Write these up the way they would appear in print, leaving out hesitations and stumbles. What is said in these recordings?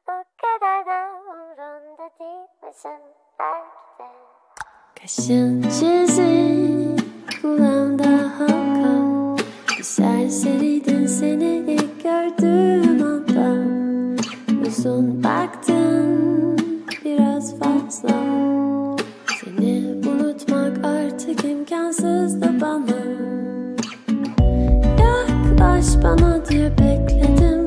O kadar da umrunda değilmişim belki de. Kaşın çizik, kulağımda halka. Bir serseriydin seni ilk gördüğüm anda. Uzun baktın biraz fazla. Seni unutmak artık imkansızdı bana. Yaklaş bana diye bekledim.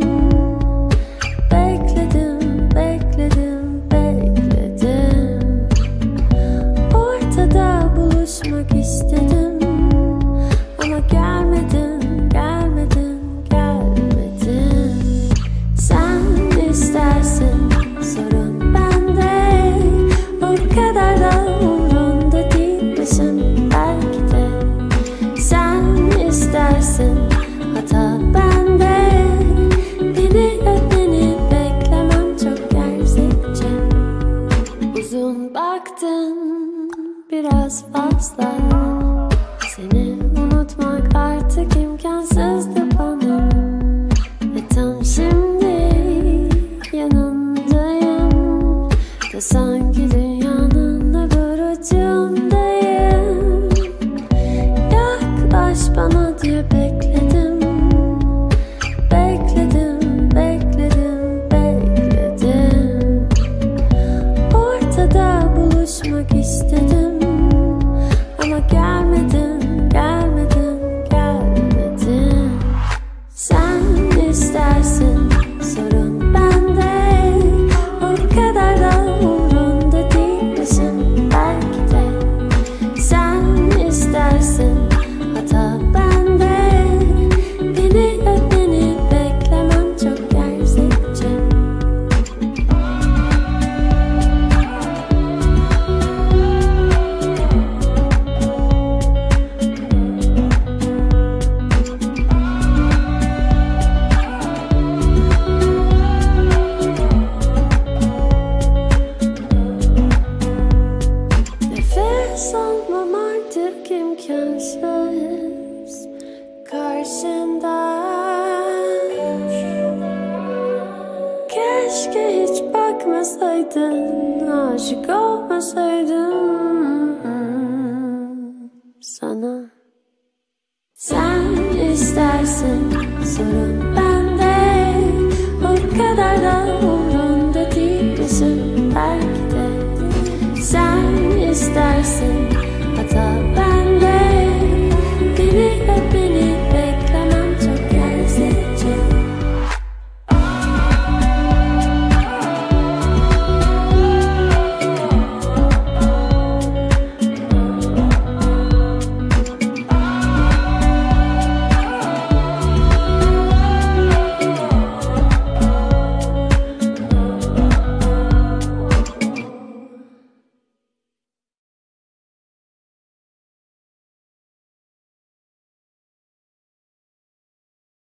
Bekledim, bekledim, bekledim. Ortada buluşmak istedim. Ama gelmedin, gelmedin, gelmedin. Sen istersin, sorun bende. O kadar da umrunda değilmişim belki de. Sen istersin, hata bende. Beni öpmeni beklemem çok gerçekçi. Uzun baktın biraz fazla. Seni unutmak artık imkansızdı bana. Ve tam şimdi yanındayım. Da sanki dünyanın öbür ucundayım. Yaklaş bana diye bekledim. Bekledim, bekledim, bekledim. Ortada buluşmak istedim. Ama gelmedin, gelmedin, gelmedin. Sen istersin, sorun bende. O kadar da umrunda değilmişim belki de. Sen istersin, hata bende. Beni öpmeni beklemem çok gerçekçi. Nefes almam artık imkansız karşında. Keşke hiç bakmasaydın, aşık olmasaydım sana. Sen istersin, sorun